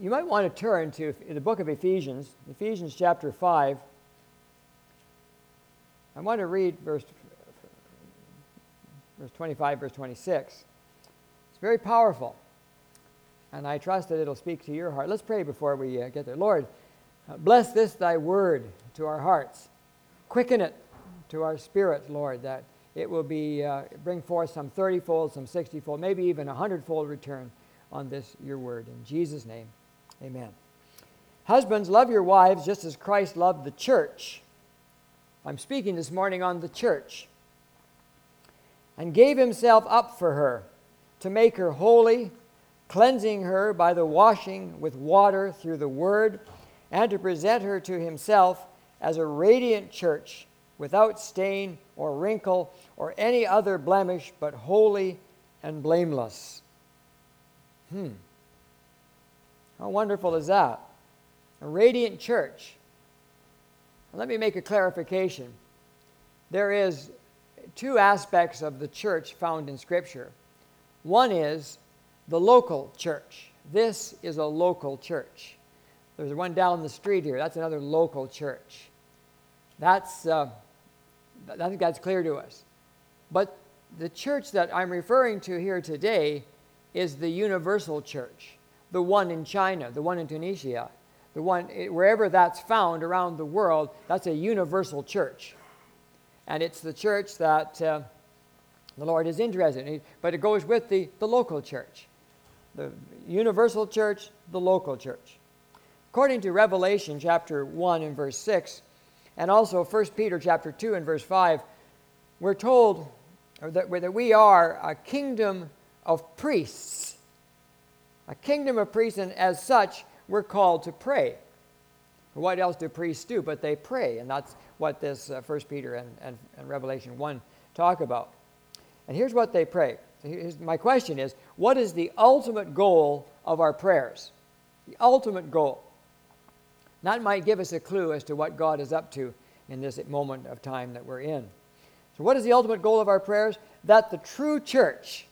You might want to turn to the book of Ephesians, Ephesians chapter 5. I want to read verse 25, verse 26. It's very powerful, and I trust that it'll speak to your heart. Let's pray before we get there. Lord, bless this thy word to our hearts. Quicken it to our spirit, Lord, that it will be bring forth some 30-fold, some 60-fold, maybe even 100-fold return on this, your word. In Jesus' name, amen. Husbands, love your wives just as Christ loved the church. I'm speaking this morning on the church. And gave himself up for her to make her holy, cleansing her by the washing with water through the word, and to present her to himself as a radiant church, without stain or wrinkle or any other blemish, but holy and blameless. How wonderful is that? A radiant church. Let me make a clarification. There is two aspects of the church found in Scripture. One is the local church. This is a local church. There's one down the street here. That's another local church. I think that's clear to us. But the church that I'm referring to here today is the universal church, the one in China, the one in Tunisia, the one wherever that's found around the world. That's a universal church. And it's the church that the Lord is interested in. But it goes with the local church. The universal church, the local church. According to Revelation chapter 1 and verse 6, and also 1 Peter chapter 2 and verse 5, we're told that we are a kingdom of priests. A kingdom of priests, and as such, we're called to pray. What else do priests do? But they pray, and that's what this 1 Peter and Revelation 1 talk about. And here's what they pray. My question is, what is the ultimate goal of our prayers? The ultimate goal. That might give us a clue as to what God is up to in this moment of time that we're in. So what is the ultimate goal of our prayers? That the true church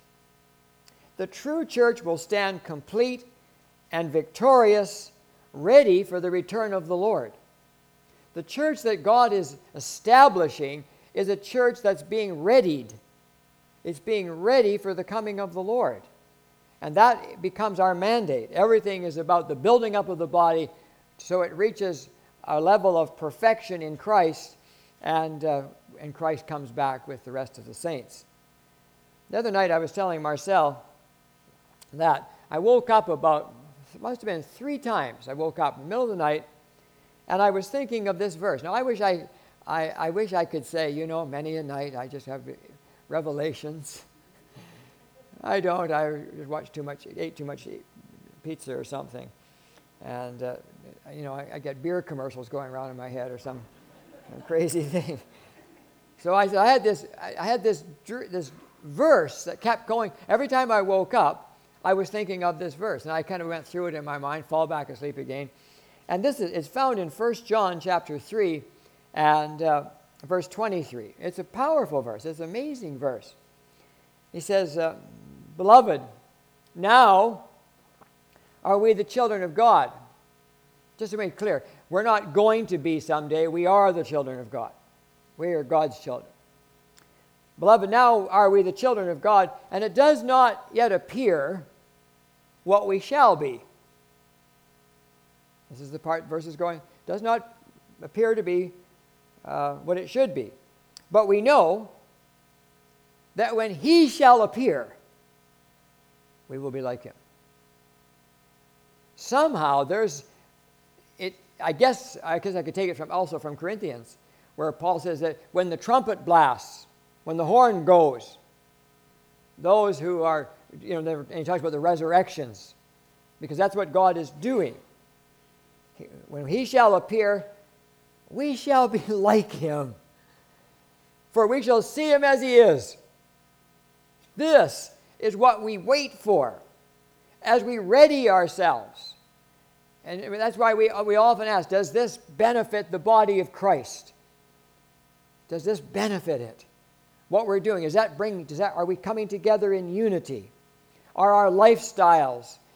will stand complete and victorious, ready for the return of the Lord. The church that God is establishing is a church that's being readied. It's being ready for the coming of the Lord. And that becomes our mandate. Everything is about the building up of the body so it reaches a level of perfection in Christ, and Christ comes back with the rest of the saints. The other night I was telling Marcel that I woke up it must have been 3 times. I woke up in the middle of the night, and I was thinking of this verse. Now I wish I could say, many a night I just have revelations. I don't. I just ate too much pizza or something. And, I get beer commercials going around in my head or some crazy thing. So I had this verse that kept going. Every time I woke up, I was thinking of this verse. And I kind of went through it in my mind, fall back asleep again. And it's found in 1 John chapter 3 and verse 23. It's a powerful verse. It's an amazing verse. He says, Beloved, now are we the children of God? Just to make it clear, we're not going to be someday. We are the children of God. We are God's children. Beloved, now are we the children of God, and it does not yet appear what we shall be. This is the part verse is going, does not appear to be what it should be. But we know that when he shall appear, we will be like him. Somehow I guess I could take it from Corinthians, where Paul says that when the trumpet blasts, when the horn goes, those who are, and he talks about the resurrections, because that's what God is doing. When he shall appear, we shall be like him, for we shall see him as he is. This is what we wait for as we ready ourselves. And that's why we often ask, does this benefit the body of Christ? Does this benefit it? What we're doing, are we coming together in unity? Are our lifestyles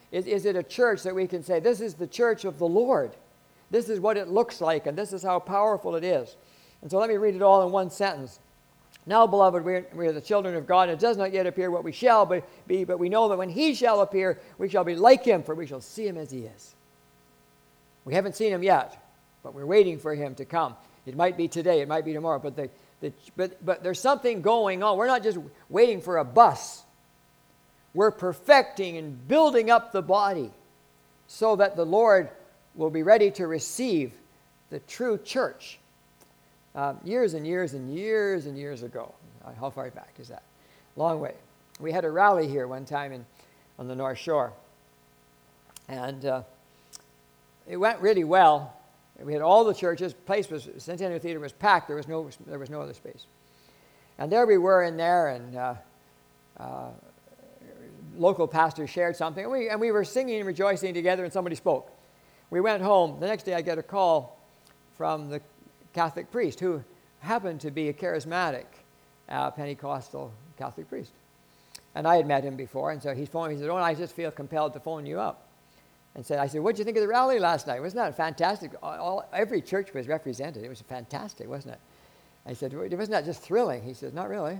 Is it a church that we can say, this is the church of the Lord? This is what it looks like, and this is how powerful it is. And so let me read it all in one sentence. Now, beloved, we are the children of God, and it does not yet appear what we shall be, but we know that when he shall appear, we shall be like him, for we shall see him as he is. We haven't seen him yet, but we're waiting for him to come. It might be today, it might be tomorrow, but there's something going on. We're not just waiting for a bus. We're perfecting and building up the body so that the Lord will be ready to receive the true church. Years and years and years and years ago. How far back is that? Long way. We had a rally here one time on the North Shore. And it went really well. We had all the churches. Centennial Theater was packed. There was no other space. And there we were in there, and local pastors shared something. And we were singing and rejoicing together, and somebody spoke. We went home. The next day I get a call from the Catholic priest who happened to be a charismatic Pentecostal Catholic priest. And I had met him before, and so he phoned me. He said, "Oh, I just feel compelled to phone you up." And I said, "What did you think of the rally last night? Wasn't that fantastic? Every church was represented. It was fantastic, wasn't it?" I said, "Wasn't that just thrilling?" He said, "Not really."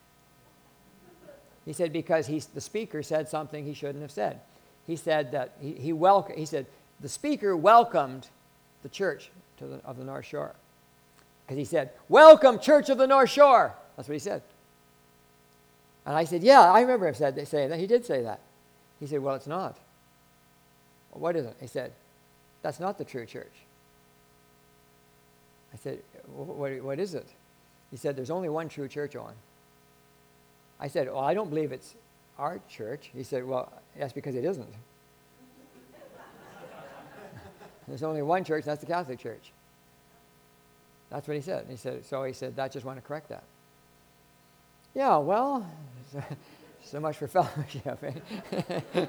He said, because the speaker said something he shouldn't have said. He said that he said the speaker welcomed the church of the North Shore. Because he said, "Welcome, Church of the North Shore." That's what he said. And I said, "Yeah, I remember him saying that. He did say that." He said, "Well, it's not." "Well, what is it?" He said, "That's not the true church." I said, "What is it?" He said, "There's only one true church on." I said, "Well, I don't believe it's our church." He said, "Well, that's because it isn't. There's only one church, and that's the Catholic Church." That's what he said. He said, "I just want to correct that." Yeah, well, so much for fellowship. Eh?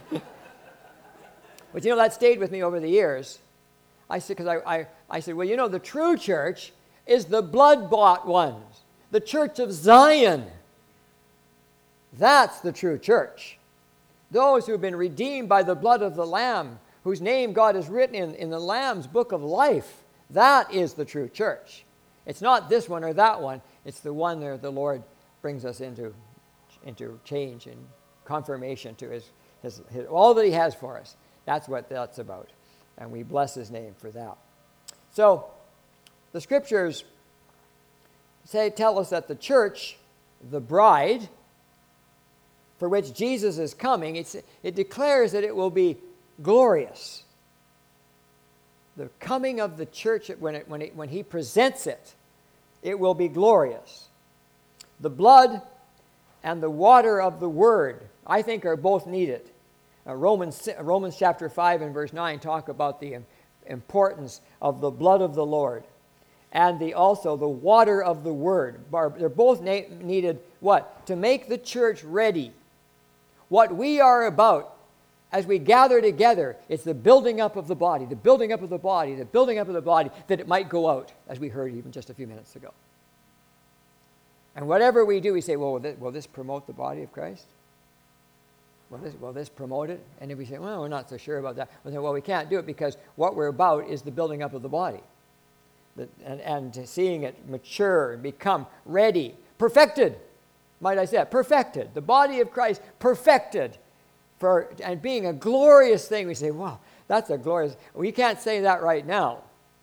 But that stayed with me over the years. I said, well, the true church is the blood-bought ones, the church of Zion. That's the true church. Those who have been redeemed by the blood of the Lamb, whose name God has written in the Lamb's book of life. That is the true church. It's not this one or that one. It's the one where the Lord brings us into change and confirmation to his all that he has for us. That's what that's about. And we bless his name for that. So the scriptures tell us that the church, the bride, for which Jesus is coming, it declares that it will be glorious. The coming of the church, when he presents it, it will be glorious. The blood and the water of the word, I think, are both needed. Romans chapter 5 and verse 9 talk about the importance of the blood of the Lord and also the water of the word. They're both needed, what? To make the church ready. What we are about as we gather together, it's the building up of the body, the building up of the body, the building up of the body, that it might go out, as we heard even just a few minutes ago. And whatever we do, we say, well, will this promote the body of Christ? Will this promote it? And if we say, well, we're not so sure about that, well, we can't do it because what we're about is the building up of the body. And seeing it mature and become ready, perfected, might I say, perfected. The body of Christ perfected. And being a glorious thing, we say, wow, that's a glorious. We can't say that right now.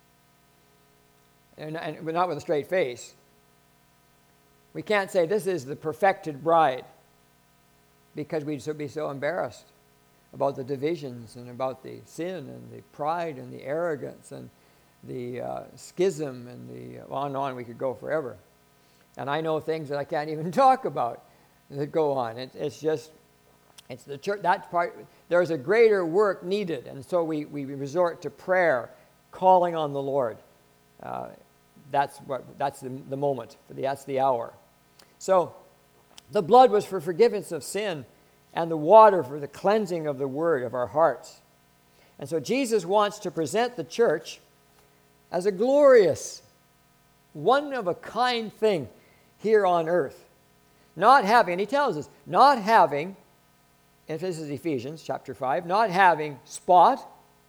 But not with a straight face. We can't say this is the perfected bride because we'd be so embarrassed about the divisions and about the sin and the pride and the arrogance and the schism and the on and on we could go forever. And I know things that I can't even talk about that go on. It's the church, that part, there's a greater work needed. And so we resort to prayer, calling on the Lord. That's the moment, that's the hour. So the blood was for forgiveness of sin and the water for the cleansing of the word of our hearts. And so Jesus wants to present the church as a glorious, one-of-a-kind thing here on earth. Not having, and he tells us, not having and this is Ephesians chapter 5, not having spot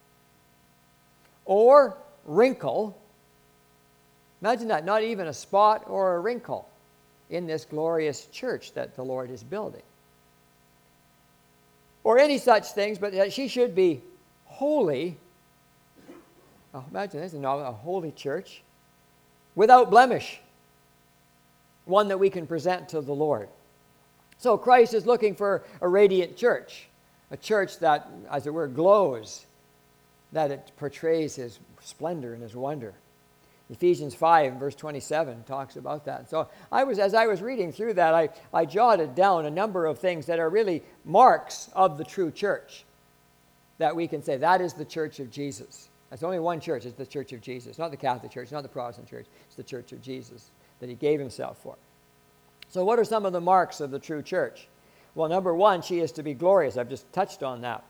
or wrinkle. Imagine that, not even a spot or a wrinkle in this glorious church that the Lord is building. Or any such things, but that she should be holy. Oh, imagine this, a holy church without blemish, one that we can present to the Lord. So Christ is looking for a radiant church, a church that, as it were, glows, that it portrays his splendor and his wonder. Ephesians 5, verse 27 talks about that. So as I was reading through that, I jotted down a number of things that are really marks of the true church, that we can say, that is the church of Jesus. That's only one church, it's the church of Jesus. Not the Catholic Church, not the Protestant church. It's the church of Jesus that he gave himself for. So what are some of the marks of the true church? Well, number one, she is to be glorious. I've just touched on that.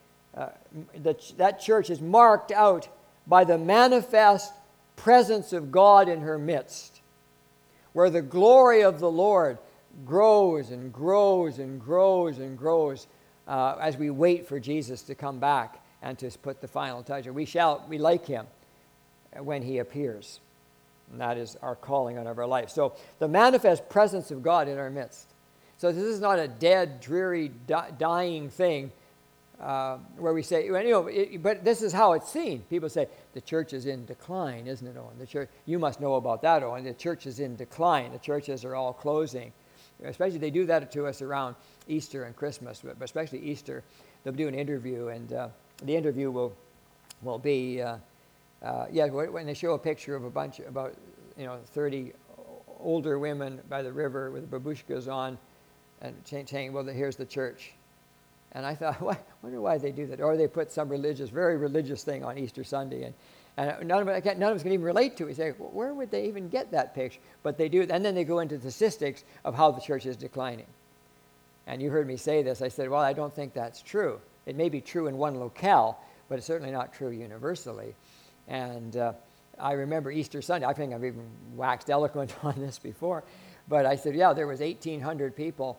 That church is marked out by the manifest presence of God in her midst, where the glory of the Lord grows and grows and grows and grows as we wait for Jesus to come back and to put the final touch. We like him when he appears. And that is our calling on our life. So the manifest presence of God in our midst. So this is not a dead, dreary, dying thing where we say, but this is how it's seen. People say, the church is in decline, isn't it, Owen? The church, you must know about that, Owen. The church is in decline. The churches are all closing. Especially they do that to us around Easter and Christmas, but especially Easter. They'll do an interview, and the interview will be... when they show a picture of about 30 older women by the river with babushkas on and saying, well, here's the church. And I thought, I wonder why they do that. Or they put some very religious thing on Easter Sunday, and none of us can even relate to it. You say, well, where would they even get that picture? But they do, and then they go into the statistics of how the church is declining. And you heard me say this. I said, well, I don't think that's true. It may be true in one locale, but it's certainly not true universally. And I remember Easter Sunday. I think I've even waxed eloquent on this before. But I said, there was 1,800 people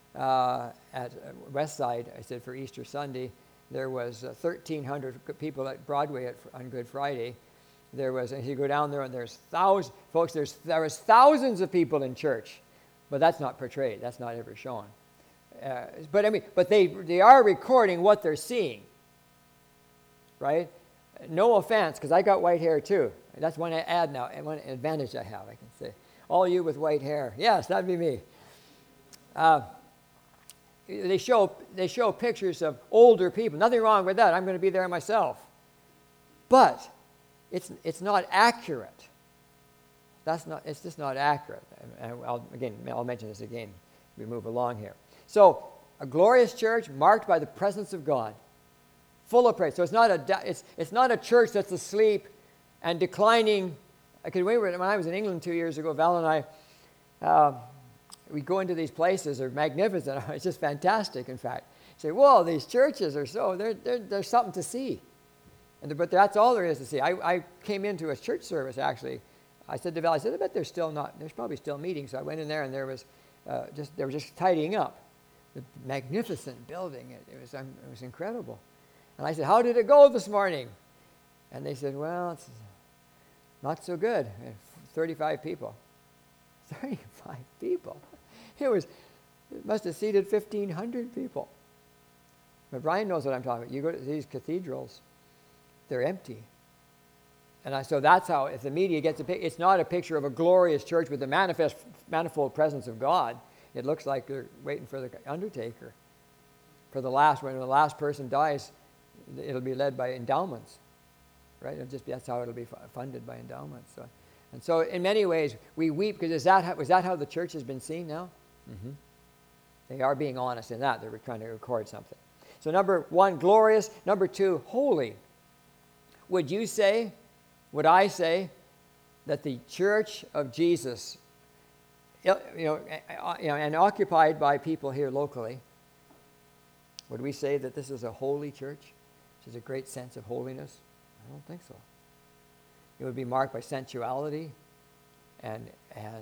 at Westside. I said, for Easter Sunday. There was 1,300 people at Broadway on Good Friday. And you go down there and there's thousands. Folks, there was thousands of people in church. But that's not portrayed. That's not ever shown. But they are recording what they're seeing. Right? No offense, because I got white hair too. That's one ad now, and one advantage I have, I can say. All you with white hair. Yes, that'd be me. They show pictures of older people. Nothing wrong with that. I'm going to be there myself. But it's not accurate. It's just not accurate. And I'll mention this again as we move along here. So, a glorious church marked by the presence of God. Full of praise. So it's not a church that's asleep and declining. When I was in England 2 years ago, Val and I, we go into these places. They're magnificent. It's just fantastic. In fact, you say, "Whoa, these churches are there's something to see." But that's all there is to see. I came into a church service actually. I said to Val, I bet there's probably still meeting. So I went in there and they were just tidying up the magnificent building. It was incredible. And I said, how did it go this morning? And they said, well, it's not so good. 35 people. 35 people. It must have seated 1,500 people. But Brian knows what I'm talking about. You go to these cathedrals, they're empty. And so that's how, if the media gets it's not a picture of a glorious church with the manifold presence of God. It looks like they're waiting for the undertaker. When the last person dies, it'll be led by endowments, right? That's how it'll be funded, by endowments. So in many ways, we weep because was that how the church has been seen now? Mm-hmm. They are being honest in that. They're trying to record something. So number one, glorious. Number two, holy. Would I say that the church of Jesus, and occupied by people here locally, would we say that this is a holy church? Which is a great sense of holiness? I don't think so. It would be marked by sensuality and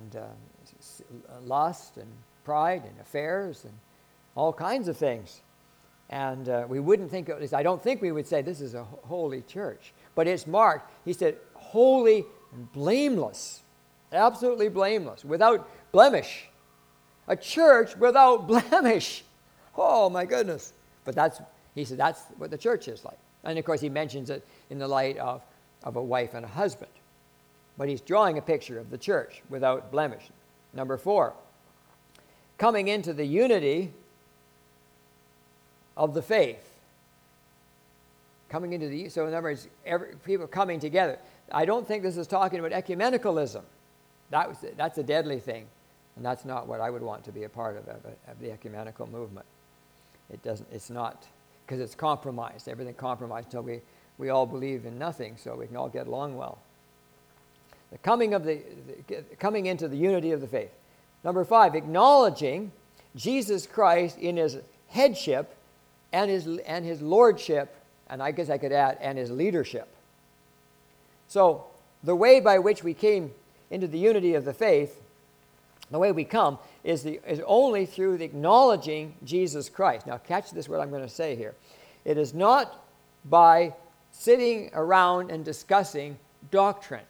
lust and pride and affairs and all kinds of things. And we wouldn't think, at least I don't think we would say this is a holy church. But it's marked, he said, holy and blameless. Absolutely blameless, without blemish. A church without blemish. Oh, my goodness. But he said that's what the church is like. And, of course, he mentions it in the light of a wife and a husband. But he's drawing a picture of the church without blemish. Number 4, coming into the unity of the faith. So in other words, people coming together. I don't think this is talking about ecumenicalism. That's a deadly thing. And that's not what I would want to be a part of the ecumenical movement. It's not, because it's compromised. Everything compromised until we all believe in nothing, so we can all get along well. The coming into the unity of the faith. Number 5, acknowledging Jesus Christ in his headship and his lordship, and I guess I could add, and his leadership. So the way by which we came into the unity of the faith, the way we come, is only through the acknowledging Jesus Christ. Now catch this, what I'm going to say here. It is not by sitting around and discussing doctrine.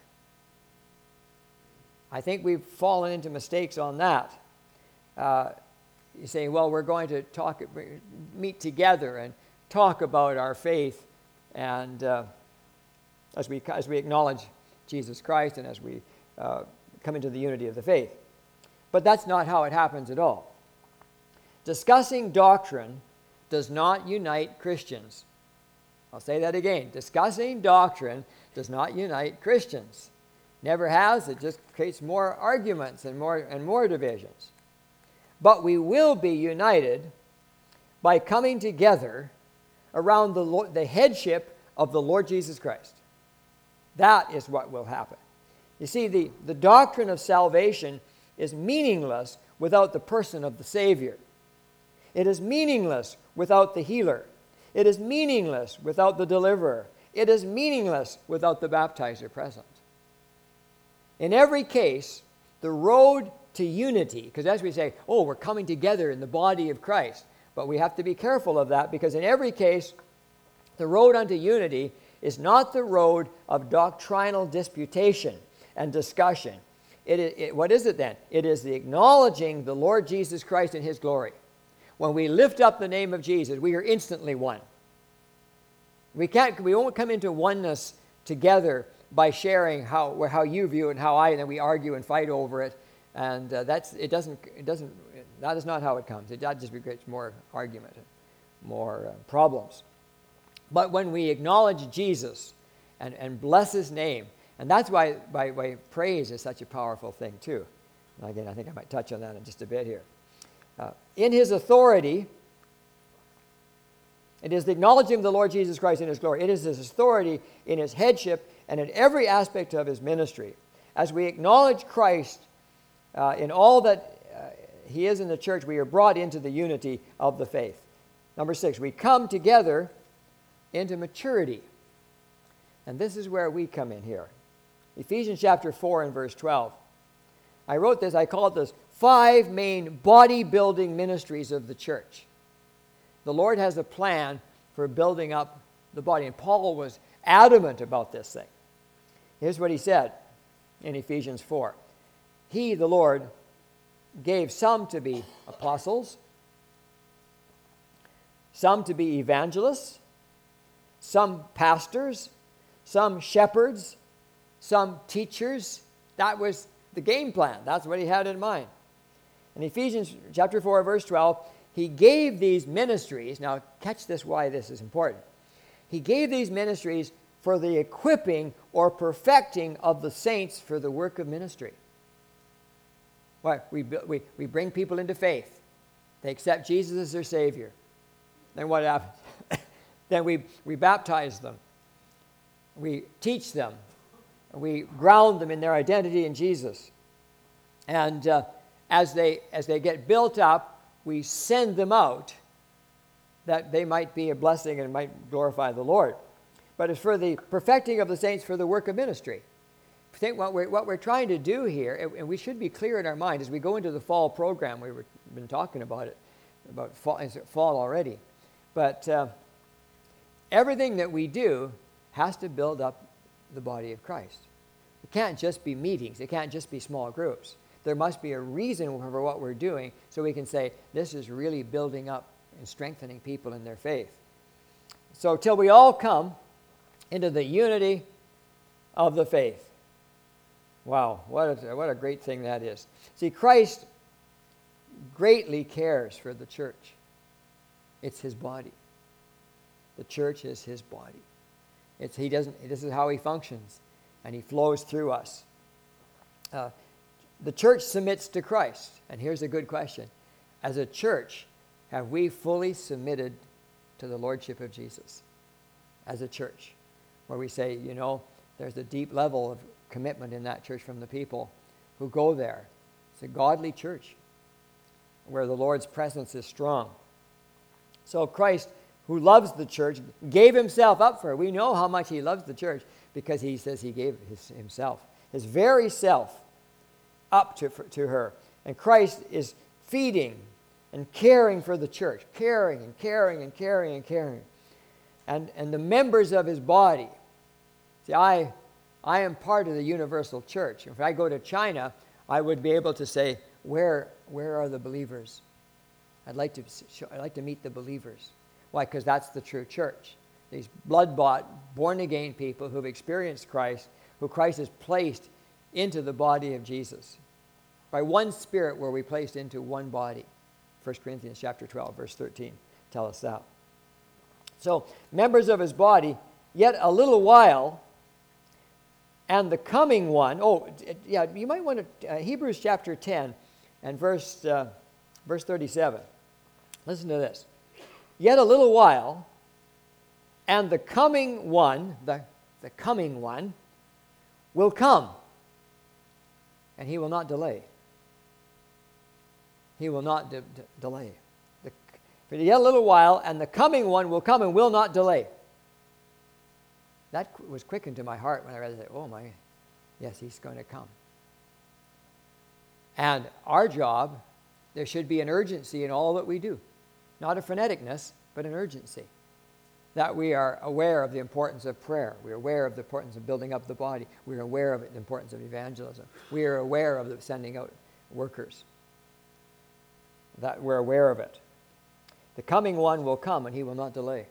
I think we've fallen into mistakes on that. You say, well, we're going to meet together and talk about our faith, and as we acknowledge Jesus Christ and as we come into the unity of the faith. But that's not how it happens at all. Discussing doctrine does not unite Christians. I'll say that again. Discussing doctrine does not unite Christians. Never has. It just creates more arguments and more divisions. But we will be united by coming together around the headship of the Lord Jesus Christ. That is what will happen. You see, the doctrine of salvation is meaningless without the person of the Savior. It is meaningless without the healer. It is meaningless without the deliverer. It is meaningless without the baptizer present. In every case, the road to unity, because as we say, we're coming together in the body of Christ, but we have to be careful of that, because in every case, the road unto unity is not the road of doctrinal disputation and discussion. What is it then? It is the acknowledging the Lord Jesus Christ in his glory. When we lift up the name of Jesus, we are instantly one. We won't come into oneness together by sharing how you view it and how and then we argue and fight over it, and that is not how it comes. That just creates more argument and more problems. But when we acknowledge Jesus and bless his name, and that's why praise is such a powerful thing too. And again, I think I might touch on that in just a bit here. In his authority, it is the acknowledging of the Lord Jesus Christ in his glory. It is his authority in his headship and in every aspect of his ministry. As we acknowledge Christ in all that he is in the church, we are brought into the unity of the faith. Number 6, we come together into maturity. And this is where we come in here. Ephesians chapter 4 and verse 12. I wrote this, I called this 5 main bodybuilding ministries of the church. The Lord has a plan for building up the body. And Paul was adamant about this thing. Here's what he said in Ephesians 4. He, the Lord, gave some to be apostles, some to be evangelists, some pastors, some shepherds, some teachers. That was the game plan. That's what he had in mind. In Ephesians chapter 4, verse 12, he gave these ministries. Now, catch this, why this is important. He gave these ministries for the equipping or perfecting of the saints for the work of ministry. Why? We bring people into faith. They accept Jesus as their Savior. Then what happens? Then we baptize them. We teach them. We ground them in their identity in Jesus. And as they get built up, we send them out that they might be a blessing and might glorify the Lord. But it's for the perfecting of the saints for the work of ministry. I think what we're trying to do here, and we should be clear in our mind as we go into the fall program, we've been talking about it, about fall already. But everything that we do has to build up the body of Christ. It can't just be meetings. It can't just be small groups. There must be a reason for what we're doing so we can say this is really building up and strengthening people in their faith. So till we all come into the unity of the faith. Wow, what a great thing that is. See, Christ greatly cares for the church. It's his body. The church is his body. This is how he functions, and he flows through us. The church submits to Christ. And here's a good question. As a church, have we fully submitted to the lordship of Jesus? As a church, where we say, there's a deep level of commitment in that church from the people who go there. It's a godly church where the Lord's presence is strong. So Christ, who loves the church, gave himself up for her. We know how much he loves the church because he says he gave himself, his very self, up to her. And Christ is feeding and caring for the church, caring and caring and caring and caring. And the members of his body. See, I am part of the universal church. If I go to China, I would be able to say, where are the believers? I'd like to meet the believers. Why? Because that's the true church. These blood-bought, born-again people who've experienced Christ, who Christ has placed into the body of Jesus. By one Spirit were we placed into one body. 1 Corinthians chapter 12, verse 13 tell us that. So, members of his body, yet a little while, and the coming one, you might want to, Hebrews chapter 10 and verse 37. Listen to this. Yet a little while, and the coming one, the coming one, will come, and he will not delay. He will not delay. Yet a little while, and the coming one will come and will not delay. That was quickened to my heart when I read that. Oh my, yes, he's going to come. And our job, there should be an urgency in all that we do. Not a freneticness, but an urgency. That we are aware of the importance of prayer. We are aware of the importance of building up the body. We are aware of the importance of evangelism. We are aware of the sending out workers. That we're aware of it. The coming one will come and he will not delay.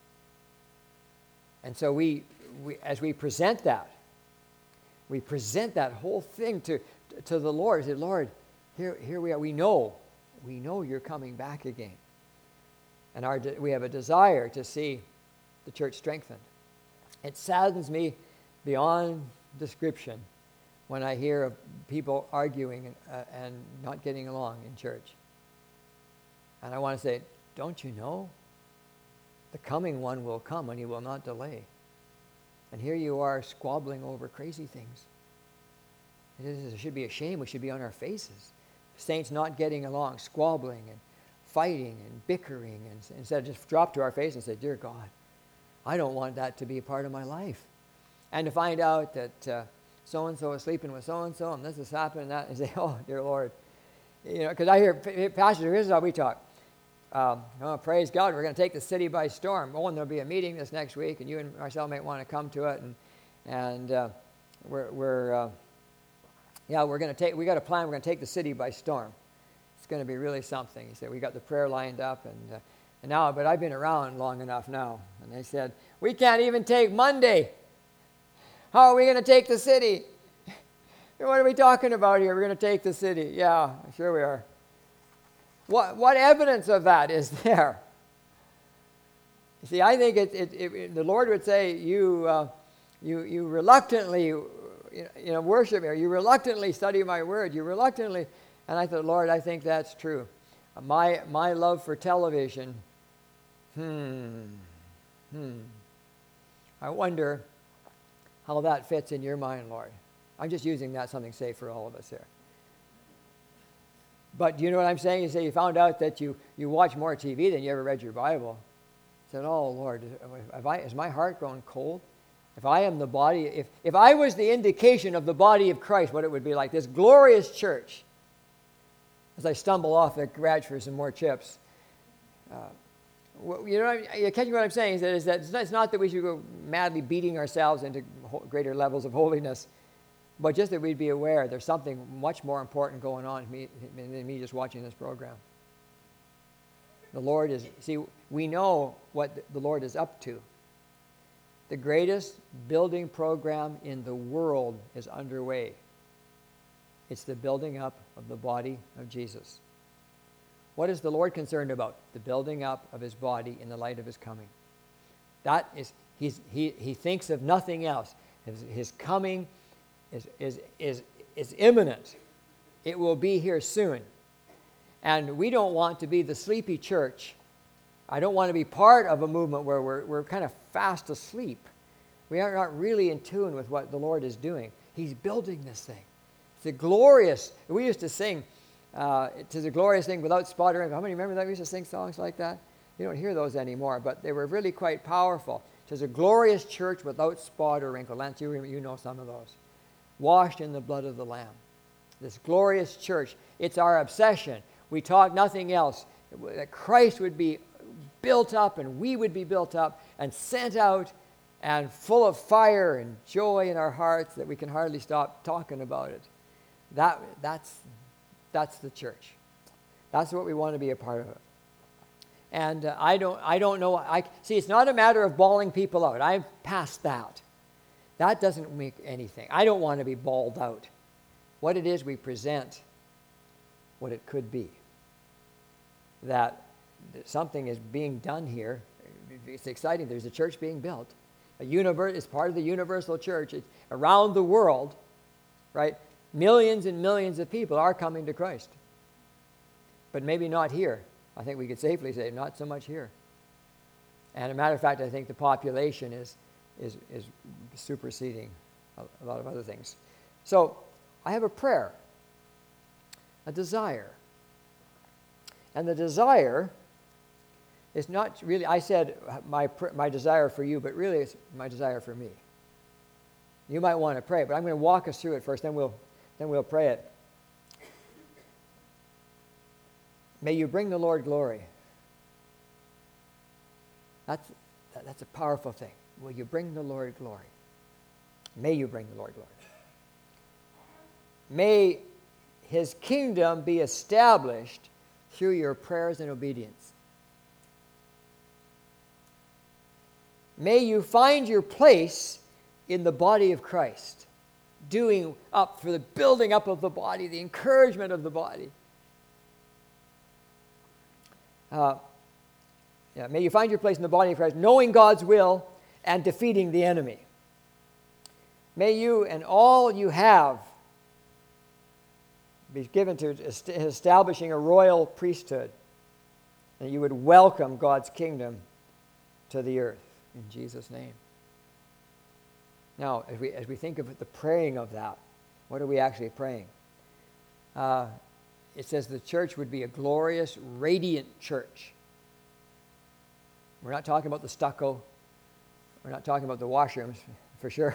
And so we as we present that whole thing to the Lord. Say, Lord, here we are. We know you're coming back again. And we have a desire to see the church strengthened. It saddens me beyond description when I hear of people arguing and not getting along in church. And I want to say, don't you know? The coming one will come and he will not delay. And here you are squabbling over crazy things. It should be a shame. We should be on our faces. Saints not getting along, squabbling and fighting and bickering. And instead of just drop to our face and say, dear God, I don't want that to be a part of my life. And to find out that so-and-so is sleeping with so-and-so and this is happening and that, and say, oh, dear Lord. Because I hear pastors, here's how we talk. Praise God, we're going to take the city by storm. And there'll be a meeting this next week, and you and Marcel might want to come to it. And we're going to take. We got a plan. We're going to take the city by storm. It's going to be really something. He said we got the prayer lined up, and now. But I've been around long enough now, and they said we can't even take Monday. How are we going to take the city? What are we talking about here? We're going to take the city. Yeah, sure we are. What evidence of that is there? You see, I think the Lord would say, you reluctantly, worship me, or you reluctantly study my word, you reluctantly, and I thought, Lord, I think that's true. My love for television, I wonder how that fits in your mind, Lord. I'm just using that something safe for all of us here. But you know what I'm saying? You say you found out that you watch more TV than you ever read your Bible. I said, oh, Lord, is my heart grown cold? If I am the body, if I was the indication of the body of Christ, what it would be like, this glorious church, as I stumble off the garage for some more chips, You know, you catch what I'm saying? Is that it's not that we should go madly beating ourselves into greater levels of holiness, but just that we'd be aware there's something much more important going on than me just watching this program. The Lord is, see, we know what the Lord is up to. The greatest building program in the world is underway. It's the building up of the body of Jesus. What is the Lord concerned about? The building up of his body in the light of his coming. That is, he thinks of nothing else. His coming is imminent. It will be here soon. And we don't want to be the sleepy church. I don't want to be part of a movement where we're kind of fast asleep. We are not really in tune with what the Lord is doing. He's building this thing. It's a glorious, we used to sing, it is a glorious thing without spot or wrinkle. How many remember that? We used to sing songs like that. You don't hear those anymore, but they were really quite powerful. It is a glorious church without spot or wrinkle. Lance, you know some of those. Washed in the blood of the Lamb. This glorious church, it's our obsession. We talk nothing else. That Christ would be built up and we would be built up and sent out and full of fire and joy in our hearts that we can hardly stop talking about it. That's the church. That's what we want to be a part of. And I don't know. See, it's not a matter of bawling people out. I'm past that. That doesn't make anything. I don't want to be bawled out. What it is, we present what it could be. That something is being done here. It's exciting. There's a church being built. It's part of the universal church. It's around the world, right? Millions and millions of people are coming to Christ. But maybe not here. I think we could safely say not so much here. And as a matter of fact, I think the population is superseding a lot of other things. So I have a prayer, a desire. And the desire is not really, I said my desire for you, but really it's my desire for me. You might want to pray, but I'm going to walk us through it first, then we'll pray it. May you bring the Lord glory. That's a powerful thing. Will you bring the Lord glory? May you bring the Lord glory. May his kingdom be established through your prayers and obedience. May you find your place in the body of Christ, doing up for the building up of the body, the encouragement of the body. May you find your place in the body of Christ, knowing God's will and defeating the enemy. May you and all you have be given to establishing a royal priesthood, and you would welcome God's kingdom to the earth in Jesus' name. Now, as we think of the praying of that, what are we actually praying? It says the church would be a glorious, radiant church. We're not talking about the stucco. We're not talking about the washrooms, for sure.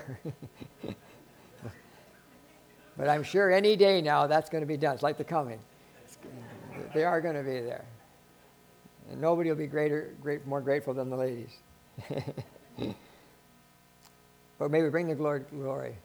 But I'm sure any day now that's going to be done. It's like the coming. They are going to be there. And nobody will be more grateful than the ladies. But may we bring the Lord glory.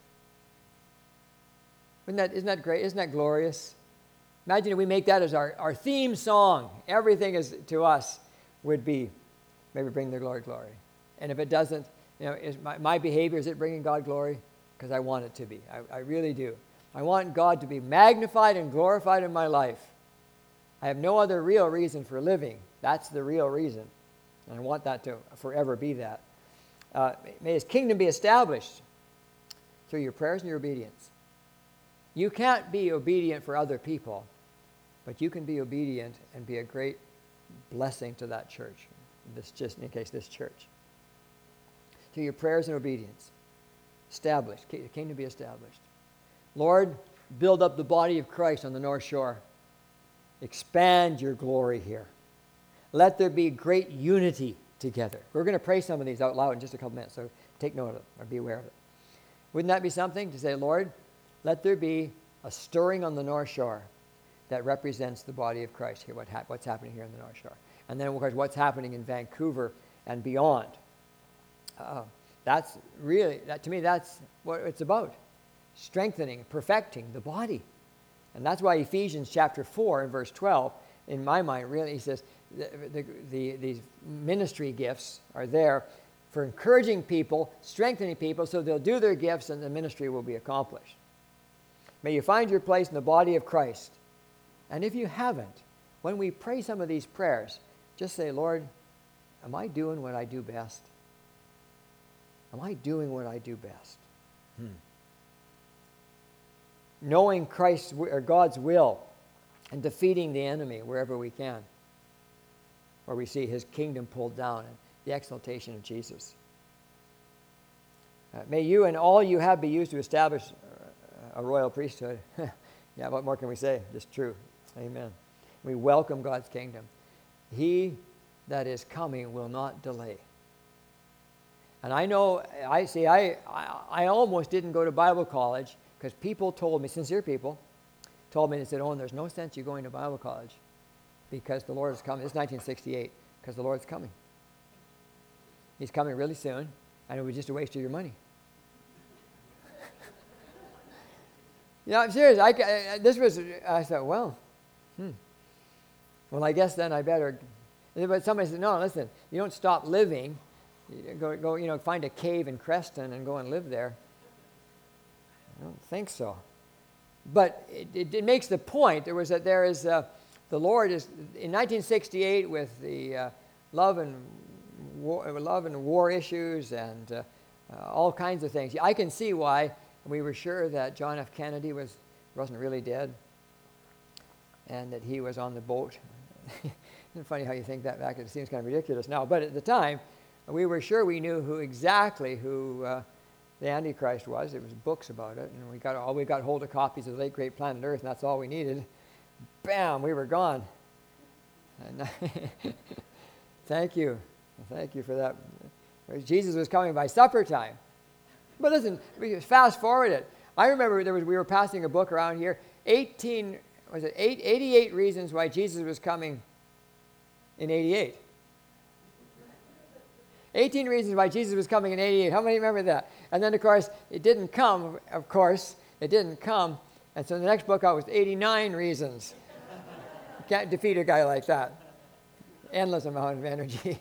Isn't that great? Isn't that glorious? Imagine if we make that as our theme song. Everything is to us would be, may we bring the Lord glory. And if it doesn't, is my behavior, is it bringing God glory? Because I want it to be. I really do. I want God to be magnified and glorified in my life. I have no other real reason for living. That's the real reason. And I want that to forever be that. May his kingdom be established through your prayers and your obedience. You can't be obedient for other people, but you can be obedient and be a great blessing to that church. This church. Through your prayers and obedience. Established. The kingdom be established. Lord, build up the body of Christ on the North Shore. Expand your glory here. Let there be great unity together. We're going to pray some of these out loud in just a couple minutes, so take note of it or be aware of it. Wouldn't that be something to say, Lord, let there be a stirring on the North Shore that represents the body of Christ here, what's happening here in the North Shore. And then, of course, what's happening in Vancouver and beyond. That's really, to me, that's what it's about. Strengthening, perfecting the body. And that's why Ephesians chapter 4 and verse 12, in my mind, really, he says, these ministry gifts are there for encouraging people, strengthening people, so they'll do their gifts and the ministry will be accomplished. May you find your place in the body of Christ. And if you haven't, when we pray some of these prayers, just say, Lord, am I doing what I do best? Am I doing what I do best? Knowing Christ's or God's will and defeating the enemy wherever we can, where we see his kingdom pulled down and the exaltation of Jesus. May you and all you have be used to establish a royal priesthood. Yeah, what more can we say? Just true. Amen. We welcome God's kingdom. He that is coming will not delay. And I know, I almost didn't go to Bible college because people told me, sincere people, told me, they said, oh, and there's no sense you going to Bible college because the Lord is coming. It's 1968, because the Lord's coming. He's coming really soon, and it was just a waste of your money. I'm serious. I thought, well, well, I guess then I better. But somebody said, no, listen, you don't stop living. You go, find a cave in Creston and go and live there. I don't think so. But it makes the point. The Lord is in 1968 with the love and war issues and all kinds of things. I can see why we were sure that John F. Kennedy wasn't really dead, and that he was on the boat. It's funny how you think that back. It seems kind of ridiculous now, but at the time, we were sure we knew exactly who the Antichrist was. There was books about it, and we got hold of copies of the late great Planet Earth, and that's all we needed. Bam, we were gone. And thank you for that. Jesus was coming by supper time. But listen, we fast forward it. I remember we were passing a book around here. 88 reasons why Jesus was coming in 88. 18 reasons why Jesus was coming in 88. How many remember that? And then, of course, it didn't come. And so the next book out was 89 reasons. You can't defeat a guy like that. Endless amount of energy.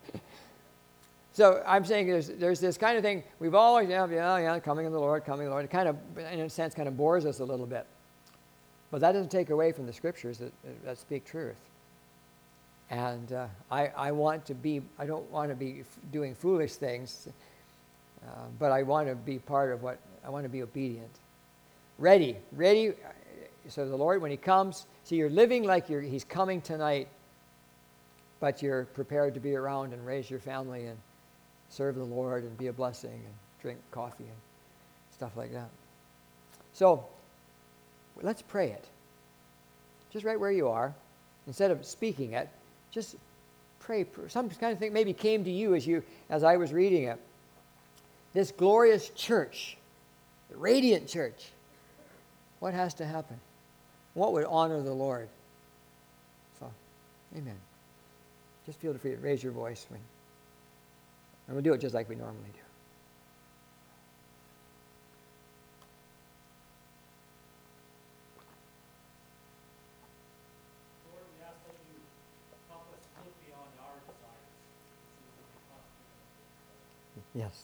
So I'm saying there's this kind of thing. We've always, coming in the Lord, coming in the Lord. It kind of, in a sense, kind of bores us a little bit. But that doesn't take away from the scriptures that speak truth. And I don't want to be doing foolish things, but I want to be part of I want to be obedient. Ready. So the Lord, when he comes, see, you're living like he's coming tonight, but you're prepared to be around and raise your family and serve the Lord and be a blessing and drink coffee and stuff like that. So let's pray it. Just right where you are. Instead of speaking it, just pray. Some kind of thing maybe came to you as I was reading it. This glorious church, the radiant church, what has to happen? What would honor the Lord? So, amen. Just feel free to raise your voice. And we'll do it just like we normally do. Lord, we ask that you help us look beyond our desires. Yes.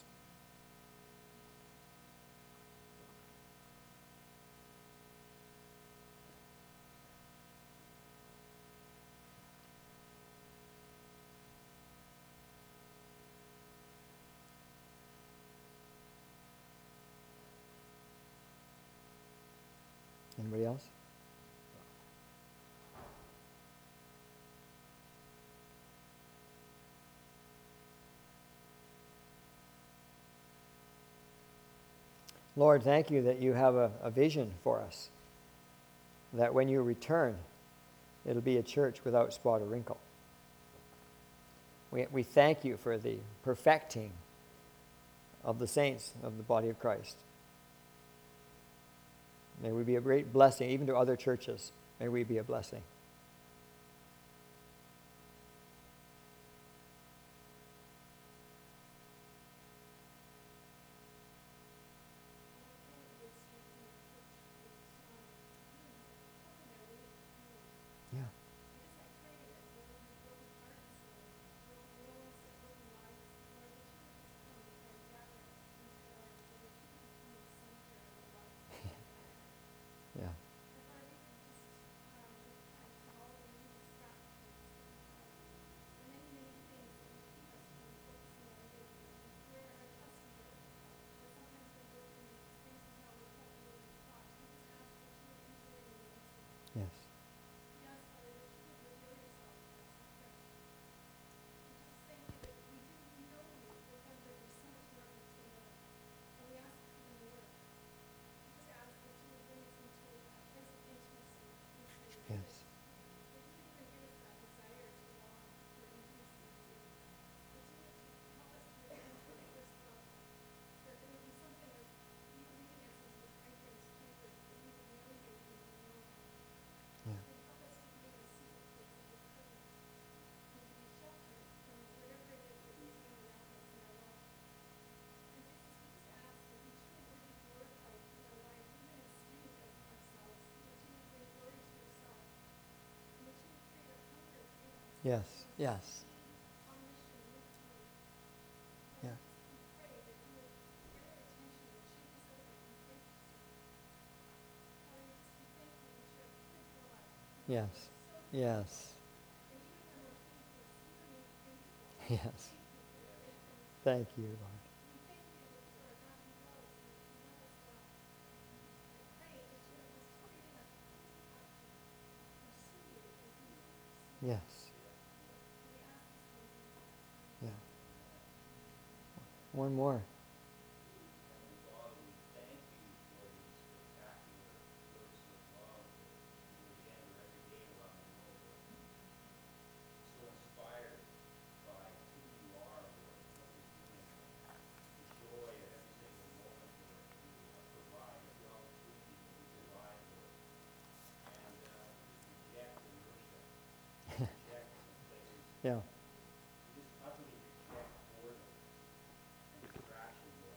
Anybody else? Lord, thank you that you have a vision for us, that when you return, it'll be a church without spot or wrinkle. We thank you for the perfecting of the saints of the body of Christ. May we be a great blessing, even to other churches. May we be a blessing. Yes. Yes. Yeah. Yes. Yes. Yes. Thank you, Lord. Yes. Yeah. One more. Father, we thank you for the spectacular works of love that you engender every day around the world, Lord. So inspired by who you are, Lord, and what you're doing, the joy at every single moment, Lord, that you provide, every opportunity that you provide, Lord. And just reject inertia, reject the places, Yeah. we just utterly reject boredom and distraction, Lord.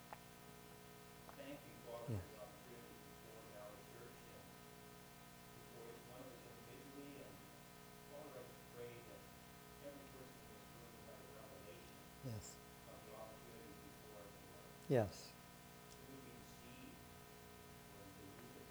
Thank you, Father, Yeah. for the opportunity before Valley Church and before each one of us individually. And Father, I just pray that every person in this room will have a revelation Yes. of the opportunity before us, Lord. Yes. We would be deceived or deluded,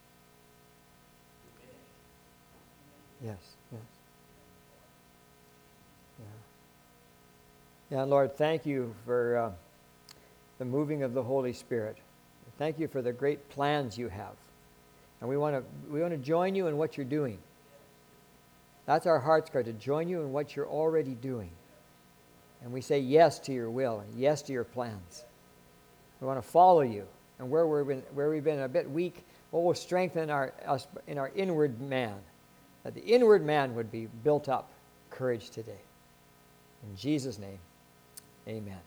diminished, Yes. Yes. and Father. Yeah. Yeah, Lord, thank you for the moving of the Holy Spirit. Thank you for the great plans you have. And we want to join you in what you're doing. That's our heart's cry, to join you in what you're already doing. And we say yes to your will and yes to your plans. We want to follow you. And where we've been a bit weak, we'll strengthen us in our inward man, that the inward man would be built up. Courage today. In Jesus' name, amen.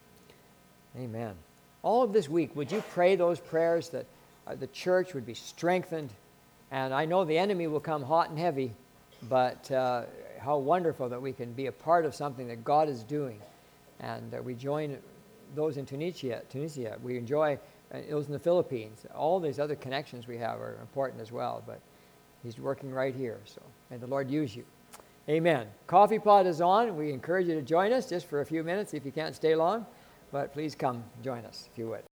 Amen. All of this week, would you pray those prayers that the church would be strengthened? And I know the enemy will come hot and heavy, but how wonderful that we can be a part of something that God is doing. And we join those in Tunisia. We enjoy those in the Philippines. All these other connections we have are important as well, but he's working right here. So may the Lord use you. Amen. Coffee pot is on. We encourage you to join us just for a few minutes if you can't stay long. But please come join us if you would.